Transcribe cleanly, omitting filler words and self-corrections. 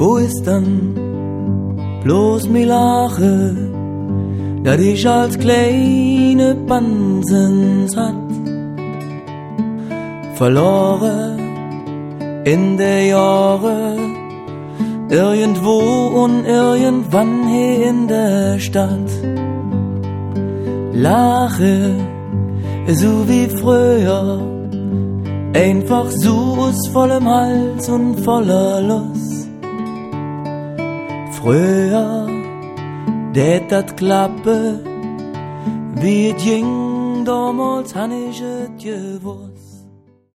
Wo ist dann bloß mi Lache, dat ich als kleine Bansens hat? Verloren in der Jahre, irgendwo und irgendwann hier in der Stadt. Lache, so wie früher, einfach so aus vollem Hals und voller Lust. Früher, dat klappe, wie es ging, damals han ich es gewusst.